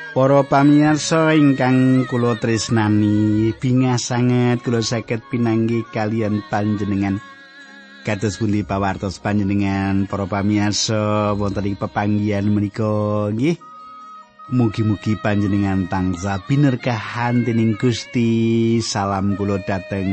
Para pamirsa ingkang kula tresnani, bingah sanget kula saged pinanggih kalian panjenengan. Kados pundi pawartos panjenengan para pamirsa wonten ing pepanggihan menika nggih. Mugi-mugi panjenengan tansah binerkahan dening Gusti. Salam kula dhateng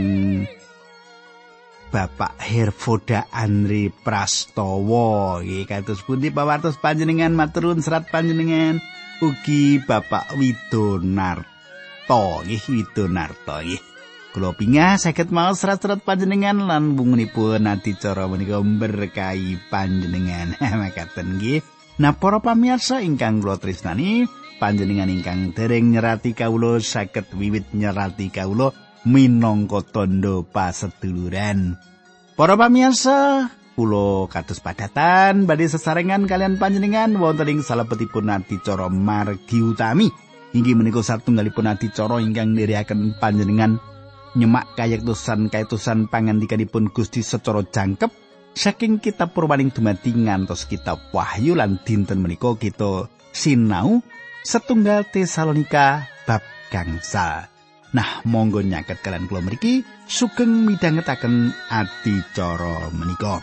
Bapak Hervoda Andri Prastowo. Nggih kados pundi pawartos panjenengan maturun serat panjenengan. Ugi Bapak Widonarto nggih. Kula pingah saged maos serat-serat panjenengan lan bungunipun adicara menika berkahi panjenengan. Mekaten nggih. Nah, para pamirsa ingkang kula tresnani, panjenengan ingkang dereng nyerati kawula saged wiwit nyerati kawula minangka tandha paseduluran. Para pamirsa, kula kados padatan badhe sesarengan kalian panjenengan wonten ing salebetipun adicara margi utami. Inggih menika satunggalipun adicara ingkang nirikaken panjenengan nyemak kayektosan pangandikanipun Gusti secara jangkep saking kitab Purwaning dumadi ngantos kitab Wahyu lan dinten menika kita sinau setunggal Tesalonika bab gangsal. Nah, monggo nyaket kalian kula mriki sugeng midhangetaken adicara menika.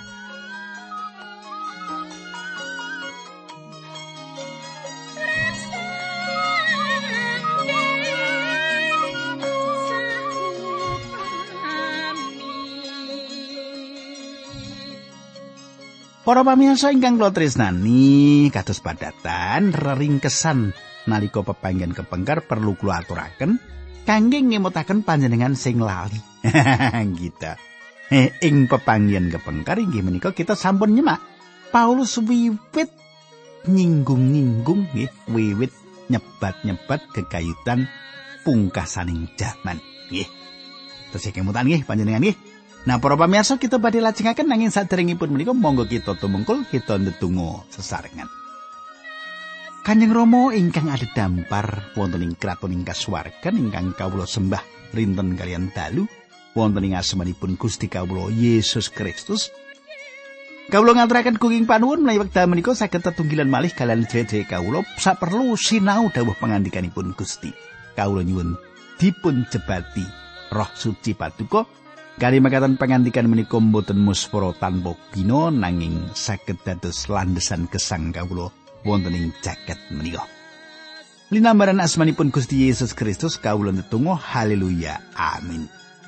Para pamirsa ingkang kula tresnani, kados padatan reringkesan nalika pepanggihan kepengker perlu kula aturaken kangge ngemutaken panjenengan sing lali. Gitu. Ing pepanggihan kepengker inggih menika kita sampun nyemak Paulus wiwit nyinggung-nyinggung nggih, wiwit nyebat-nyebat gegayutan pungkasaning jaman nggih. Terus kemutan nggih panjenengan nggih. Nah, para pamirsa kita badhe lajengaken nanging saderengipun menika monggo kita tumungkul kita ndedonga sesarengan. Kanjeng Rama ingkang adhedhampar wonten ing kraton ing kasuwargan ingkang kawula sembah rinten kaliyan dalu wonten ing asmanipun Gusti kawula Yesus Kristus. Kawula ngaturaken gunging panuwun menawi wekdal menika saged tetunggilan malih kaliyan sedherek kawula saperlu sinau dawuh pangandikanipun Gusti. Kawula nyuwun dipun jebati Roh Suci Paduka. Kali makaten pangandikan menika mboten muspara tanpa bina nanging saged dados landhesan gesang kawula wonten ing jagat menika. Linambaran asmanipun Gusti Yesus Kristus kawula ndedonga haleluya. Amin.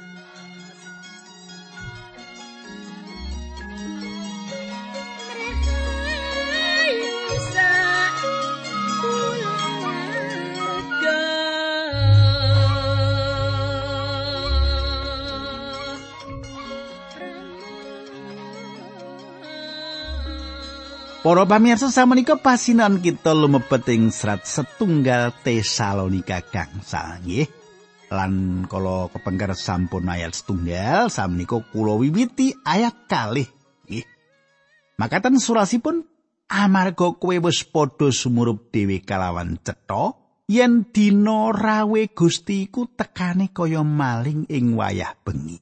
Para pamirsa samenika pasinan kita lumebet ing serat setunggal Tesalonika gangsal nggih. Lan kala kepengker sampun ayat setunggal samenika kula wiwiti ayat kalih nggih. Makaten surasipun amarga kowe wis padha sumurup dhewe kalawan cetha yen dina rawe Gusti iku tekane kaya maling ing wayah bengi.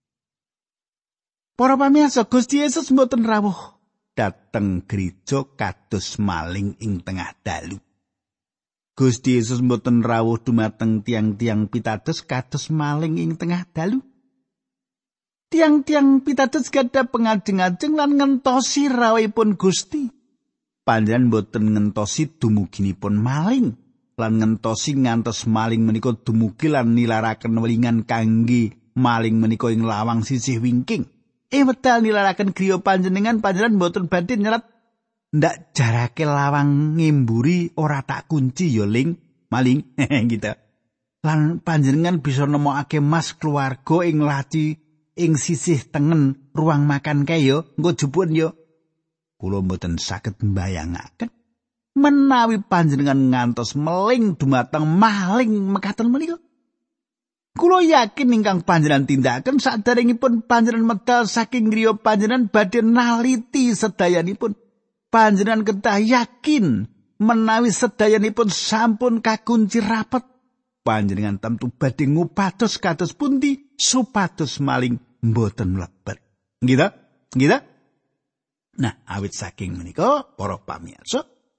Para pamirsa, Gusti Yesus mboten rawuh dateng gereja kados maling ing tengah dalu. Gusti Yesus mboten rawuh dumateng tiang-tiang pitados kados maling ing tengah dalu. Tiang-tiang pitados gadah pengajeng-ajeng lan ngentosi rawuhipun Gusti. Panjenengan mboten ngentosi dumuginipun maling lan ngentosi ngantos maling menika dumugi lan nilaraken welingan kangge maling menika ing lawang sisih wingking. Wedal nilaraken griya panjenengan mboten badhe nyerat ndak jarake lawang ngemburi ora tak kunci ya ling maling gitu. Lan panjenengan bisa nemokake mas keluarga ing laci ing sisih tengen ruang makan kae ya engko jupun ya. Kula mboten saged mbayangaken menawi panjenengan ngantos meling dumateng maling mekaten menika. Kula yakin ingkang panjenengan tindakaken saderengipun panjenengan medal saking griya panjenengan badhe naliti sedayanipun. Panjenengan kedah yakin menawi sedayanipun sampun kakunci rapet. Panjenengan tentu badhe ngupados kados pundi supados maling mboten mlebet. Nggih ta? Nah, awit saking menika para pamirsa,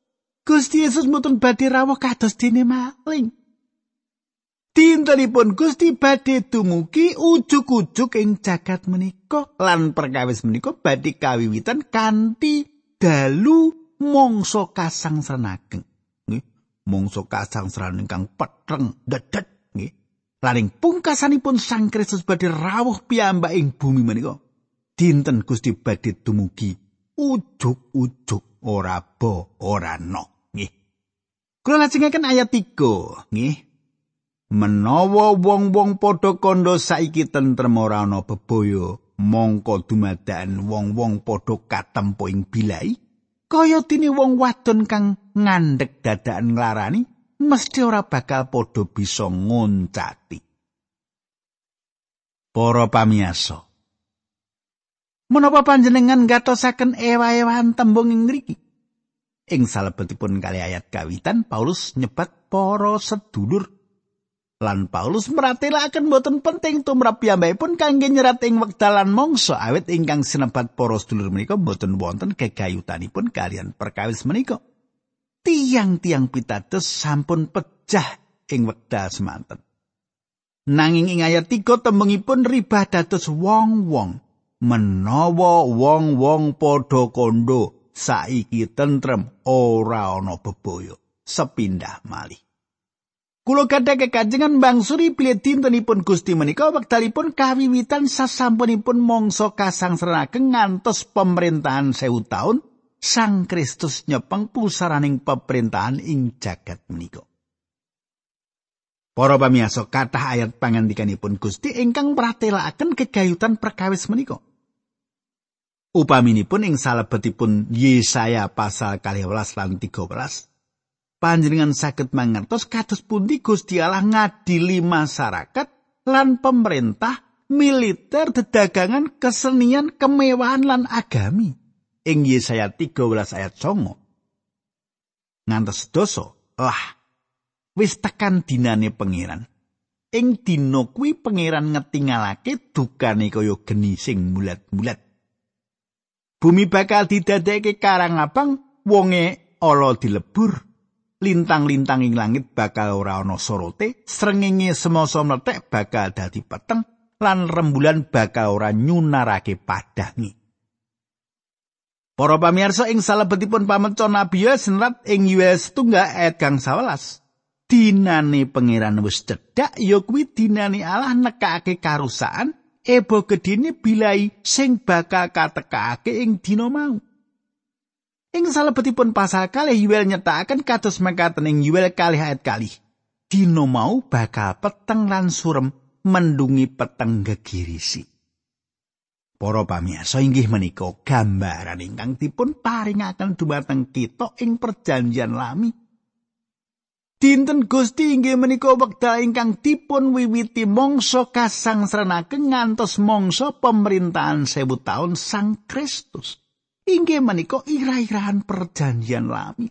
Gusti Yesus mboten badhe rawuh kados dene maling. Dintenipun Gusti badhe dumugi ujug-ujug ing jagat menika lan perkawis menika badhe kawiwitan kanthi dalu mangsa kasangsaran ageng. Nggih, mangsa kasangsaran ingkang petreng dedet nggih. Laring pungkasanipun Sang Kristus badhe rawuh piyambak ing bumi menika. Dinten Gusti badhe dumugi ujug-ujug ora bo ora no nggih. Kula lajengaken ayat 3 nggih. Menawa wong-wong padha kandha saiki tentrem ora ana bebaya, mongko dumadakan wong-wong padha katempo ing bilai, kaya dene wong wadon kang ngandhek dadakan nglarani, mesti ora bakal padha bisa ngoncati. Para pamiyasa, menapa panjenengan ngatosaken ewa-ewahan tembung ing mriki? Ing salebetipun kali ayat kawitan Paulus nyebat para sedulur. Lan Paulus meratelaken boten penting tumrap piyambakipun kangge nyerat ing wekdalan mangsa awit ingkang sinebat para sedulur menika boten wonten gegayutanipun kalian perkawis menika. Tiang-tiang pitados sampun pejah ing wekdal semanten. Nanging ing ayat 3 tembungipun ribah dados wong-wong. Menawa wong-wong padha kandha saiki tentrem ora ana bebaya, sepindah malih. Kula gadhah kekajengan bangsuri bilih dintenipun Gusti menika wektalipun kawiwitan sasampunipun mangsa kasangsaran ageng ngantos pemerintahan 1000 taun Sang Kristus nyepeng pusaraning pemerintahan ing jagat menika. Para pamiyasa, kathah ayat pangandikanipun Gusti ingkang mratelaken gegayutan perkawis menika. Upaminipun ing salebetipun Yesaya pasal 12 lan 13. Panjenengan saged mangertos kados pundi Gusti Allah ngadili masyarakat lan pemerintah, militer, dedagangan, kesenian, kemewahan lan agami. Ing Yesaya 13 ayat 9. Ngantos doso, wis tekan dinane pangeran. Ing dina kuwi pangeran ngetingalake dukane kaya geni sing mulat-mulat. Bumi bakal didadekake karang abang, wonge ala dilebur. Lintang-lintang ing langit bakal ora ana sorote, srengenge semasa mlethek bakal dadi peteng, lan rembulan bakal ora nyunarake padangi. Para pamirsa, ing salebetipun pameca Nabi Yoel serat ing Yoel 1 ayat 11. Dinane pangeran wis cedhak, ya kuwi dinane Allah nekake karusakan, eba gedine bilai sing bakal katekake ing dina mau. Ing salebetipun pasal 2 Yoel nyetakaken kados mekaten ing Yoel 2 ayat 2. Dina mau bakal peteng lan surem mendungi peteng gegirisi. Para pamirsa, inggih menika gambaran ingkang dipun paringaken dumateng kita ing perjanjian lami. Dinten Gusti inggih menika wekdal ingkang dipun wiwiti mangsa kasangsarenaken ngantos mangsa pemerintahan 1000 taun Sang Kristus. Inggih menika ira-irahan perjanjian lami.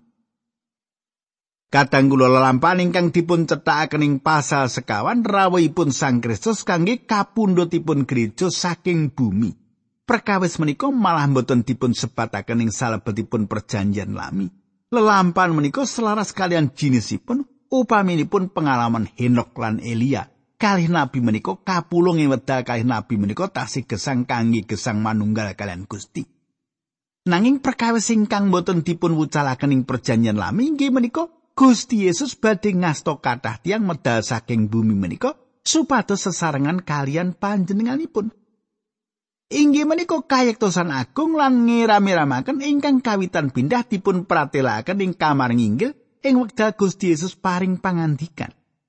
Kadang kula lelampahan ingkang dipun cethakaken ing pasal sekawan rawuhipun Sang Kristus kangge kapundhutipun gereja saking bumi. Perkawis menika malah boten dipun sebataken ing salebetipun perjanjian lami. Lelampahan menika selaras kalian jinisipun upaminipun pengalaman Henok lan Elia. Kalih nabi menika kapulung ing wedal kalih nabi menika tasih gesang kangge gesang manunggal kalian Gusti. Nanging perkawis ingkang boten dipun wucalaken ing perjanjian lami inggih menika Gusti Yesus badhe ngasta kathah tiyang medal saking bumi menika supados sesarengan kalian panjenenganipun. Inggih menika kayektosan agung lan ngiram-iramaken ingkang kawitan pindah dipun pratelaken ing kamar nginggil ing wekdal Gusti Yesus paring pangandikan.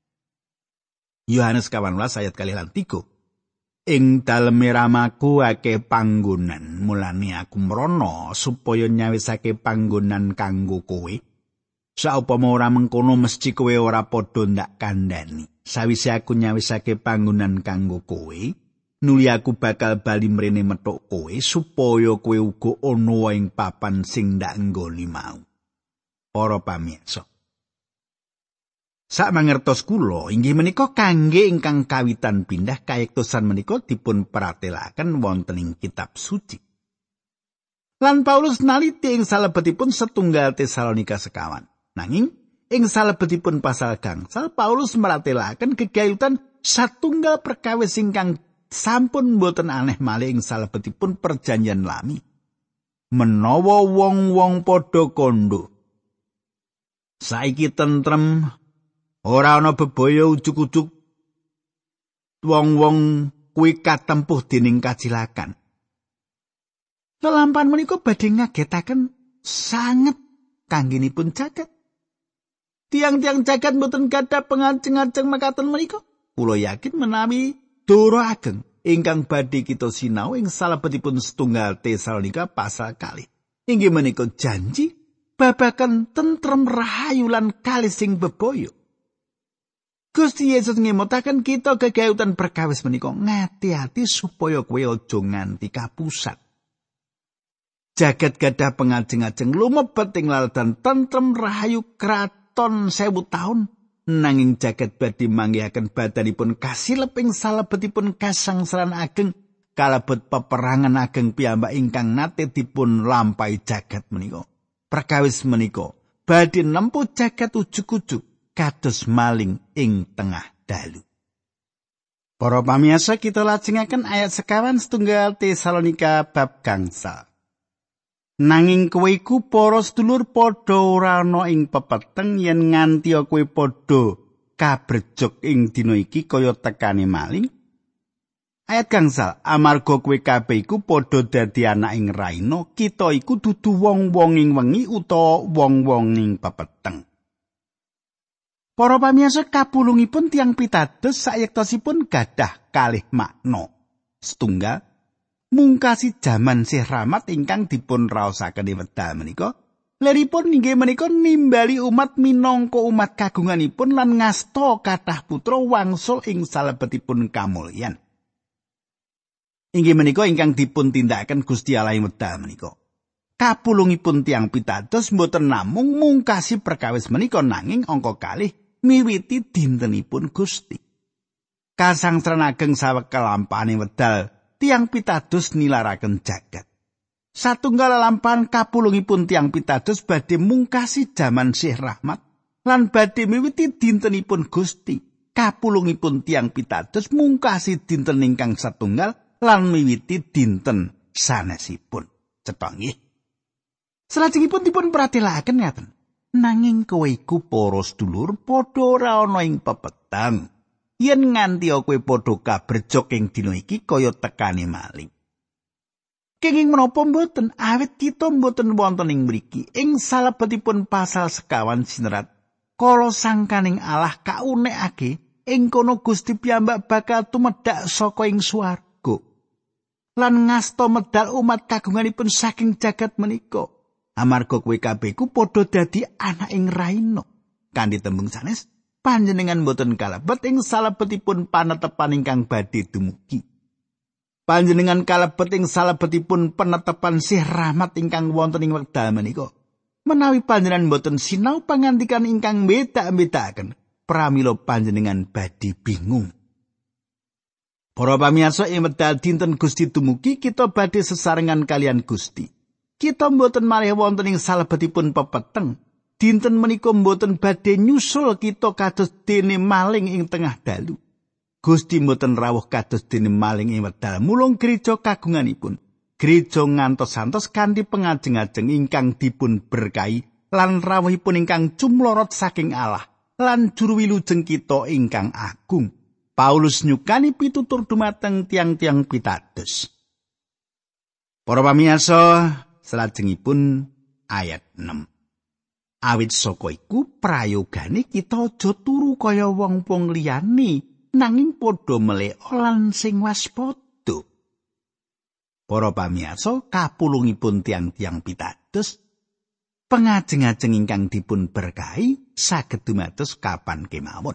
Yohanes 18 ayat 2 lan 3. Ing daleme ramaku akeh panggonan, mulane aku mrono supaya nyawisake panggonan kanggo kowe. Saupama ora mengkono mesti kowe ora padha ndak kandhani. Sawise aku nyawisake panggonan kanggo kowe, nuli aku bakal bali mrene metuk kowe supaya kowe uga ana ing papan sing ndak nggoni mau. Para pamirsa, sak mangertos kula inggih menika kangge ingkang kawitan pindah kayektosan menika dipun pratelaken wonten ing kitab suci. Lan Paulus naliti ing salebetipun setunggal Tesalonika sekawan. Nanging ing salebetipun pasal gangsal Paulus maratelaken gegayutan satunggal perkawis ingkang sampun boten aneh malih ing salebetipun perjanjian lami. Menawa wong-wong padha kandha saiki tentrem, ora ana bebaya ujug-ujug, wong-wong kuwi katempuh dening kacilakan. Lelampahan menika badhe ngagetaken sanget kanggenipun jagat. Tiang-tiang jagat mboten gadah pengajeng-ajeng mekaten menika. Kula yakin menawi doro ageng ingkang badhe kita sinau ing salebetipun setunggal Tesalonika pasal 2. Inggih menika janji babagan tentrem rahayu lan kalih sing bebaya. Gusti Yesus ngemutaken kita gegayutan perkawis menika ngati-ati supaya kowe aja nganti kapusat. Jagat gadah pengajeng-ajeng lumebet ing laladan tentrem rahayu kraton 1000 taun. Nanging jagat badhe manggihaken badanipun kasilep ing salebetipun kasangsaran ageng kalebet peperangan ageng piyambak ingkang nate dipun lampahi jagat menika. Perkawis menika badhe nempuh jagat ujug-ujug kados maling ing tengah dalu. Para pamirsa, kita lajengaken ayat 1 Tesalonika bab gangsal. Nanging kowe iku para sedulur padha ora ana ing pepeteng yen nganti kowe padha kabrejog ing dina iki kaya tekane maling. Ayat gangsal, amarga kowe kabeh iku padha dadi anak ing raina, kita iku dudu wong-wong ing wengi utawa wong-wong ing pepeteng. Para pamirsa, kapulungipun tiang pitados sayektosipun gadah kalih makna. Setunggal mungkasi jaman sih rahmat ingkang dipun raosaken wedal menika, leripun inggih menika nimbali umat minangka umat kagunganipun lan ngasta kathah putra wangsul ing salebetipun kamulyan. Inggih menika ingkang dipun tindakaken Gusti Allah ing wedal menika. Kapulungipun tiang pitados mboten namung mungkasi perkawis menika nanging angka kalih miwiti dintenipun Gusti. Kasangsaran ageng saweg kalampahane wedal tiang pitados nilaraken jagat. Satunggal lampahan kapulungipun tiang pitados badhe mungkasi jaman sih rahmat lan badhe miwiti dintenipun Gusti. Kapulungipun tiang pitados mungkasi dinten ingkang satunggal lan miwiti dinten sanesipun. Cetha nggih. Salajengipun dipun pratelaken ngaten. Nanging kowe iku para sedulur padha ora ana ing pepetang. Yen nganti kowe padha kabrejog ing dina iki kaya tekane maling. Kenging menapa mboten awit kita mboten wonten ing mriki ing salebetipun pasal sekawan sinerat kala sangkaning Allah kaunekake ing kono Gusti piyambak bakal tumedhak saka ing swarga lan ngasta medal umat kagunganipun saking jagat menika amarga kowe kabeh ku padha dadi anak ing raina. Kanthi tembung sanes panjenengan boten kalebet ing salebetipun panetepan ingkang badhe dumugi. Panjenengan kalebet ing salebetipun penetepan sih rahmat ingkang wonten ing wekdal menika. Menawi panjenengan boten sinau pangandikan ingkang beda-bedakaken, pramila panjenengan badhe bingung. Para pamirsa, ing wekdal dinten Gusti dumugi kita badhe sesarengan kalian Gusti. Kita mboten malih wonten ing salebetipun pepeteng. Dinten menika mboten badhe nyusul kita kados dene maling ing tengah dalu. Gusti mboten rawuh kados dene maling ing wedal mulung gereja kagunganipun. Gereja ngantos-antos kanthi pengajeng-ajeng ingkang dipun berkahi lan rawuhipun ingkang cumlorot saking Allah lan juru wilujeng kita ingkang agung. Paulus nyukani pitutur dumateng tiang-tiang pitados. Para pamirsa, salajengipun ayat 6. Awit saka iku prayogane kita aja turu kaya wong-wong liyane nanging padha melek lan sing waspada. Para pamirsa, kapulungipun tiang-tiang pitados pengajeng-ajeng ingkang dipun berkahi saged dumados kapan kemawon.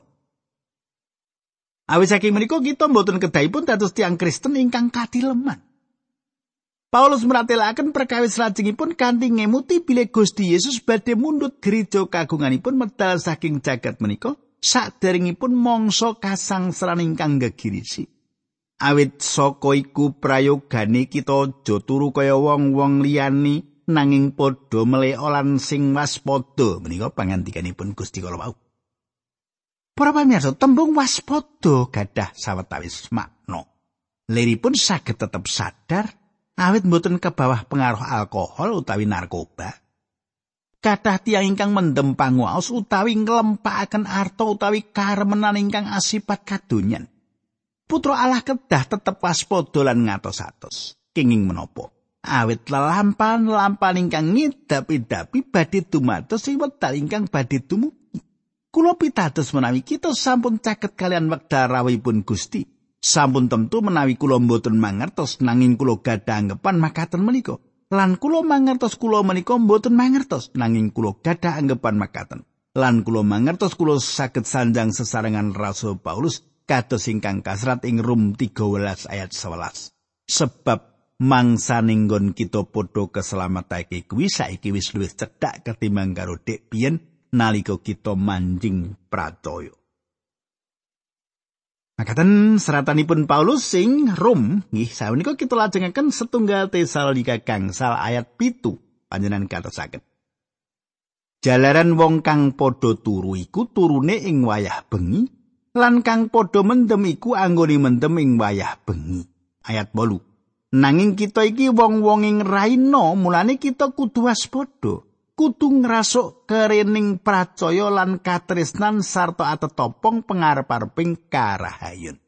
Awit saking menika kita mboten kedahipun dados tiang Kristen ingkang katileman. Paulus meratelaken perkawis lajengipun kanthi ngemuti bilih Gusti Yesus badhe mundhut gereja kagunganipun medal saking jagat menika saderengipun mangsa kasangsaran ingkang gegirisi. Awit saka iku prayogane kita aja turu kaya wong-wong liyane nanging padha meleka lan sing waspada. Menika pangandikanipun Gusti kala wau. Para pamirsa, tembung waspada gadah sawetawis makna. Liripun saged tetep sadar awit mboten kebawah pengaruh alkohol utawi narkoba. Kathah tiyang ingkang mendem panguwaos utawi nglempakaken arta utawi karemenan ingkang asipat kadonyan. Putra Allah kedah tetep waspada lan ngatos-atos. Kenging menapa? Awit lelampahan ingkang ngidapi-dapi badhe dumados ing wekdal ingkang badhe dumugi. Kula pitados menawi kita sampun caket kalian wekdal rawuhipun Gusti. Sampun tentu menawi kula mboten mangertos nanging kula gadah anggapan makaten menika. Lan kula mangertos kula menika mboten mangertos nanging kula gadah anggapan makaten. Lan kula mangertos kula saged sanjang sesarengan Rasul Paulus kados ingkang kasrat ing Rum 13 ayat 11. Sebab mangsaning nggon kita padha keselamatake kuwi saiki wis luwih cedhak ketimbang karo dek biyen nalika kita manjing pracaya. Makaten seratanipun Paulus sing Rum nggih sawenika kita lajengaken setunggal Tesalonika gangsal ayat 7 panjenengan katosaken. Jalaran wong kang padha turu iku turune ing wayah bengi lan kang padha mendem iku anggone mendem ing wayah bengi. Ayat 8. Nanging kita iki wong-wong ing raina, mulane kita kudu waspada. Kudu ngrasuk kerening pracaya lan katresnan sarta atetopong pangarep-areping karahayun.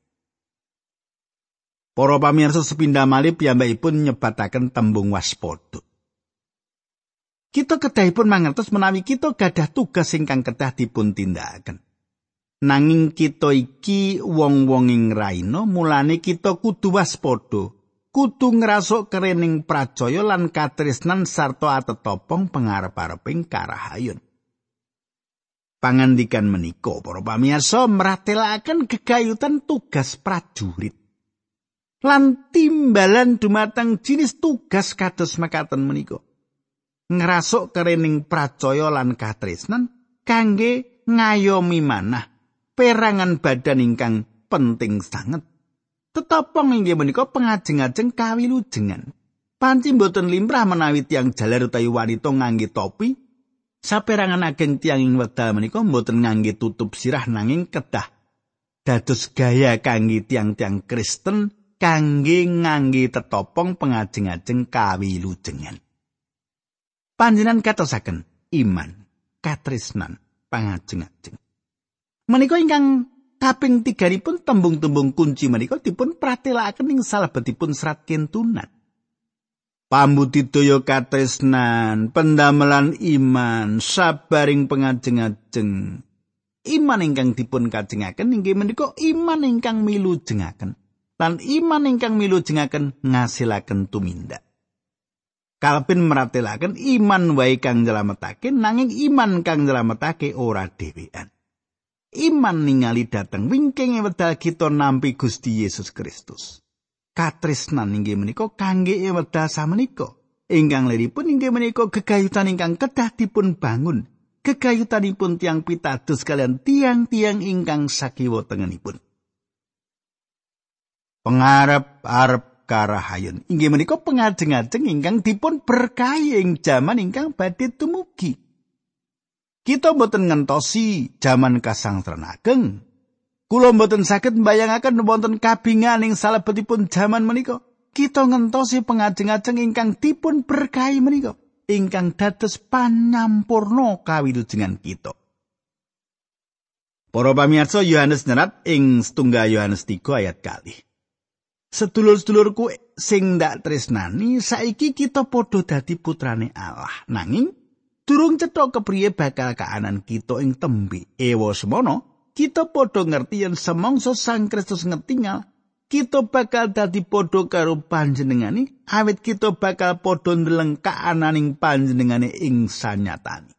Para pamirsa sepindhah malih piyambakipun nyebataken tembung waspada. Kita kedahipun mangertos menawi kita gadah tugas ingkang kedah dipun tindakaken. Nanging kita iki wong-wong ing raina, mulane kita kudu waspada. Kudu ngrasuk kerening pracaya lan katresnan sarta atetopong pangarep-areping karahayun. Pangandikan menika para pamirsa mratelaken gegayutan tugas prajurit. Lan timbalan dumateng jinis tugas kados mekaten menika. Ngrasuk kerening pracaya lan katresnan kangge ngayomi manah perangan badan ingkang penting sanget. Tetopong inggih menika pengajeng-ajeng kawilujengan. Panci mboten limrah menawi tiyang jaler utawi wanita ngangge topi. Saperangan ageng tiyang ing wekdal menika mboten ngangge tutup sirah nanging kedah dados gaya kangge tiyang-tiyang Kristen kangge ngangge tetopong pengajeng-ajeng kawilujengan. Panjenengan katosaken iman, katresnan, pangajeng-ajeng. Menika ingkang kaping 3 tembung-tembung kunci menika dipun pratelakaken ing salebetipun serat kentunan. Pambudidaya katresnan, pendamelan iman, sabaring pengajeng-ajeng. Iman ingkang dipun kajengaken inggih menika iman ingkang milujengaken. Lan iman ingkang milujengaken ngasilaken tumindak. Kalpin meratelaken iman wae kang nyelametake nanging iman kang nyelametake ora dhewean. Iman ningali dateng wingking wedal kita nampi Gusti Yesus Kristus. Katresnan inggih menika kangge wedal samenika. Ingkang liripun inggih menika gegayutan ingkang kedah dipun bangun. Gegayutanipun tiang pitados kalian tiang-tiang ingkang sakiwa tengenipun. Pangarep-arep karahayun inggih menika pengajeng-ajeng ingkang dipun berkahi ing jaman ingkang badhe tumugi. Kita mboten ngentosi jaman kasangsaran ageng. Kula mboten saged mbayangaken wonten kabingan ing salebetipun jaman menika. Kita ngentosi pengajeng-ajeng ingkang dipun berkahi menika, ingkang dados panyampurna kawilujengan kita. Para pamirsa, Yohanes nyerat ing setunggal Yohanes 3 ayat 2. Sedulur-sedulurku sing ndak tresnani, saiki kita padha dadi putrane Allah. Nanging durung cetha kepriye bakal kaanan kita ing tembe. Ewa semono, kita padha ngerti yen semangsa Sang Kristus ngetingal, kita bakal dadi padha karo panjenengane, awit kita bakal padha ndeleng kaananing panjenengane ing sanyatane.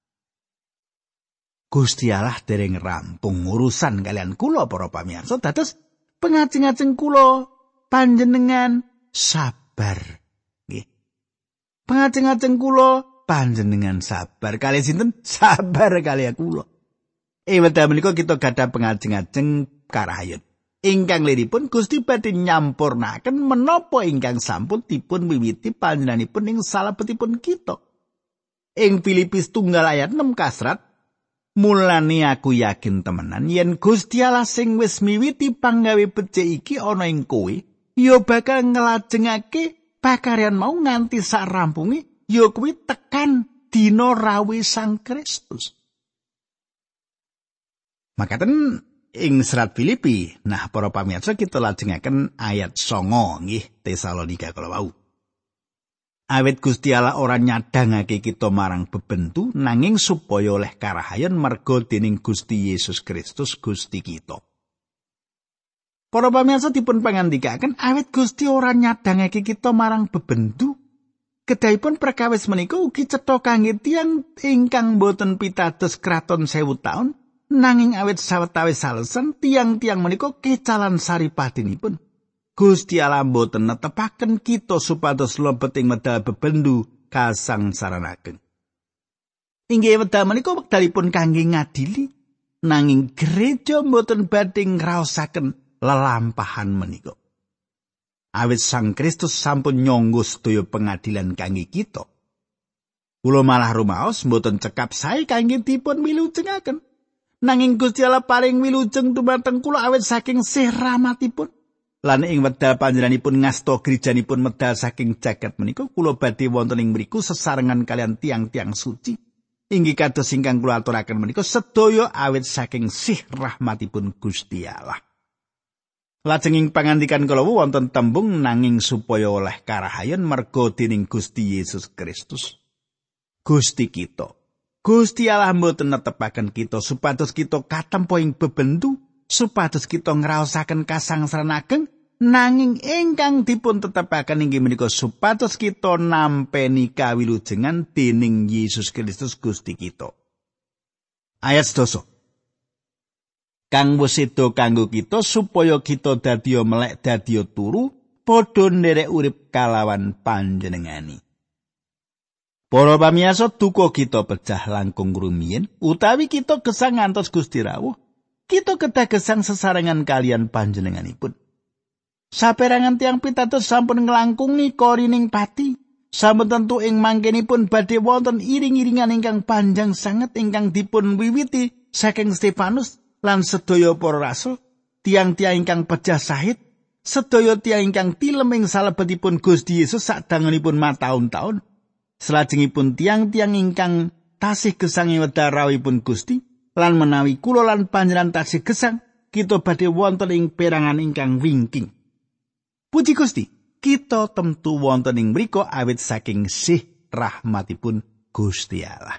Gusti Allah dereng rampung urusan kalian kula para pamirsa, dados pengajeng-ajeng kula panjenengan sabar. Nggih. Pengajeng-ajeng kula panjenengan sabar kali sinten? Sabar kali kula. Wedal menika kita gadah pengajeng-ajeng karahayun. Ingkang liripun Gusti badhe nyampurnaken menapa ingkang sampun dipun wiwiti panjenenganipun ing salebetipun kita. Ing Filipi 1 ayat 6 kasrat, mulane aku yakin temenan yen Gusti Allah sing wis miwiti panggawe becik iki ana ing kowe, ya bakal nglajengake pakaryan mau nganti sak rampunge, ya kuwi tekan dina rawuh Sang Kristus. Makaten ing serat Filipi, nah para pamirsa kita lajengaken ayat 9 nggih Tesalonika kala wau. Awit Gusti Allah ora nyadhangake kita marang bebentu nanging supaya oleh karahayan merga dening Gusti Yesus Kristus Gusti kita. Para pamirsa dipun pangandikaken awit Gusti ora nyadhangake kita marang bebentu, kedahipun perkawis menika ugi cetha kangge tiyang ingkang boten pitados kraton 1000 taun. Nanging awit sawetawis salesan tiang-tiang menika kecalan saripatinipun. Gusti Allah boten netepaken kita supados lebet ing medal bebendu kasangsaranaken. Inggih wedal menika wekdalipun kangge ngadili, nanging gereja boten badhe ngraosaken lelampahan menika. Awit Sang Kristus sampun nyangga sedaya pengadilan kangge kita. Kula malah rumaos boten cekap sae kangge dipun milujengaken. Nanging Gusti Allah paring wilujeng dumateng kula awit saking sih rahmatipun. Lan ing wedal panjenenganipun ngasta grejanipun medal saking jagat menika kula badhe wonten ing mriku sesarengan kalian tiang-tiang suci. Inggih kados ingkang kula aturaken menika sedaya awit saking sih rahmatipun Gusti Allah. Lajeng ing pangandikan kula wonten tembung nanging supaya oleh karahayan merga dening Gusti Yesus Kristus Gusti kita. Gusti Allah mboten netepaken kita supados kita katempo ing bebendu, supados kita ngraosaken kasangsaran ageng, nanging ingkang dipun tetepaken inggih menika supados kita nampeni kawilujengan dening Yesus Kristus Gusti kita. Ayat 10. Kang wis seda kanggo kita supaya kita dadiya melek dadiya turu padha nderek urip kalawan panjenengani. Para pamirsa duka kita pecah langkung rumiyin utawi kita gesang ngantos Gusti rawuh, kita kedah gesang sesarengan kalian panjenenganipun. Saperangan tiang pitados sampun nglangkungi korining pati, sampun tentu ing mangkenipun badhe wonten iring-iringan ingkang panjang sanget ingkang dipun wiwiti saking Stefanus lan sedaya para rasul, tiang-tiang ingkang pejah sahid, sedaya tiang ingkang tilem ing salebetipun Gusti Yesus sadangunipun mataun-taun. Salajengipun tiang-tiang ingkang tasih gesang ing wedal rawuhipun Gusti lan menawi kula lan panjenengan tasih gesang, kita badhe wonten ing perangan ingkang wingking. Puji Gusti, kita temtu wonten ing mriku awit saking sih rahmatipun Gusti Allah.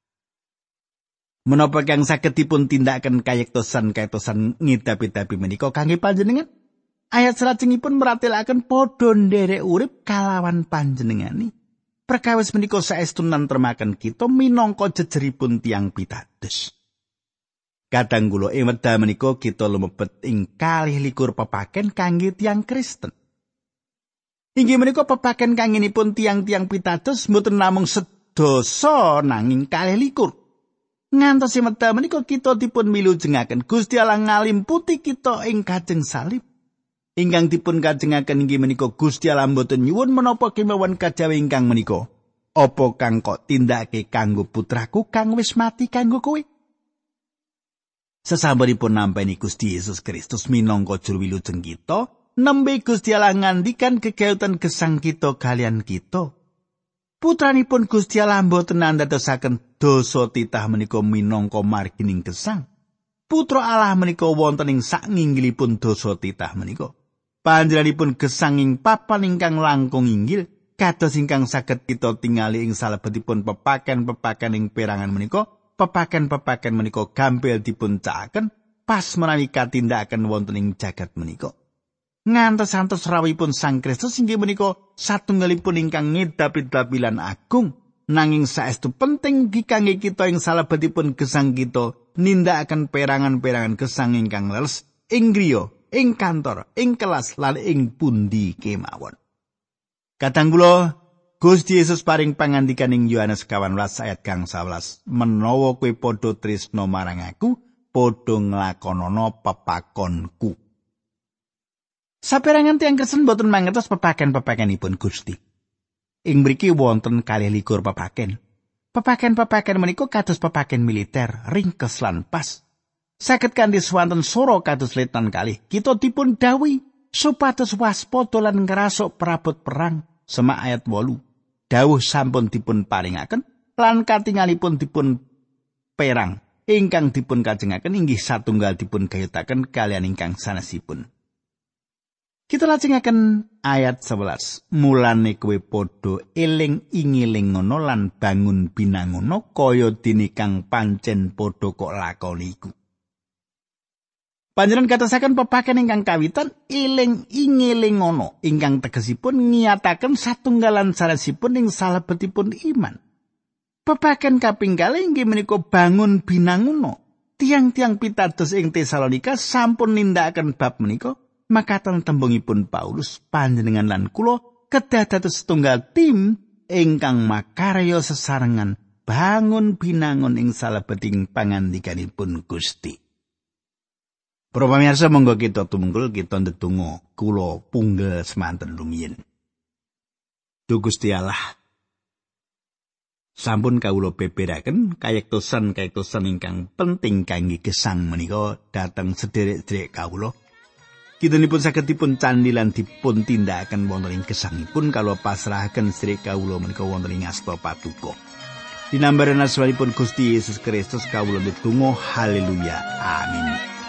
Menapa kang saged dipun tindakaken kayektosan ngidapi-dapi menika kangge panjenengan? Ayat salajengipun meratelaken padha nderek urip kalawan panjenengani. Perkawis menika saestu nantremaken kita minangka jejeripun tiang pitados. Kadang kula ing wedal menika kita lumebet ing 21 pepaken kangge tiang Kristen. Inggih menika pepaken kanggenipun tiang-tiang pitados mboten namung sedasa nanging 21. Ngantos wedal menika kita dipun milujengaken Gusti Allah ngalimputi kita ing kajeng salib. Ingkang dipun kajengaken inggih menika Gusti Allah mboten nyuwun menapa kemawon kajawe ingkang menika. Apa kang kok tindake kanggo putraku kang wis mati kanggo kowe? Sasampunipun nampi Gusti Yesus Kristus minangka juru wilujeng kita, nembe Gusti Allah ngandikan kegayutan gesang kita kalian kita. Putranipun Gusti Allah mboten nandadosaken dosa titah menika minangka margining gesang. Putra Allah menika wonten ing saknginggilipun dosa titah menika. Panjenenganipun gesang ing papan ingkang langkung inggil, kados ingkang saged kita tingali ing salebetipun pepaken-pepaken ing perangan menika. Pepaken-pepaken menika gampil dipun cakaken pas menawi katindakan wonten ing jagat menika. Ngantos-antos rawuhipun Sang Kristus inggih menika satunggalipun ingkang ngedapi-dapi lan agung, nanging saestu penting kangge kita ing salebetipun gesang kita nindakaken perangan-perangan gesang ingkang leres ing griya, ing kantor, ing kelas lan ing pundi kemawon. Kadang kula Gusti Yesus paring pangandikan ing Yohanes 18 ayat 11, menawa kowe padha tresna marang aku, padha nglakonana pepakonku. Saperangan tiyang Kristen boten mangertos pepaken-pepakenipun Gusti. Ing mriki wonten 22 pepaken. Pepaken-pepaken menika kados pepaken militer, ringkes lan pas. Saged kanthi swanten sora kados letan kalih, kita dipun dawuhi supados waspada lan ngrasuk prabot perang. Semak ayat 8. Dawuh sampun dipun paringaken lan katingalipun dipun perang. Ingkang dipun kajengaken inggih satunggal dipun gayutaken kalian ingkang sanesipun. Kita lajengaken ayat 11. Mulane kowe padha eling-ingiling ngono lan bangun binangono kaya dene kang pancen padha kok lakoni iku. Panjenengan katasaken pepaken ingkang kawitan eling-ingiling ngono ingkang tegesipun ngiyataken satunggalan sanesipun ing salebetipun iman. Pepaken kaping kalih inggih menika bangun binangono. Tiang-tiang pitados ing Tesalonika sampun nindakaken bab menika. Makaten tembungipun Paulus, panjenengan lan kula kedah dados setunggal tim ingkang makarya sesarengan bangun binangun ing salebeting pangandikanipun Gusti. Para pamirsa monggo kita tumungkul kita ndedonga kula punggel semanten rumiyin. Duh Gusti Allah, sampun kawula beberaken kayektosan ingkang penting kangge gesang menika dhateng sederek-sederek kawula. Kitunipun saged dipun candhi lan dipun tindakaken wonten ing gesangipun kalau pasrahaken sedherek kawula menika wonten ing asta patuko. Dinambaran asmanipun Gusti Yesus Kristus kawula ndedonga haleluya. Amin.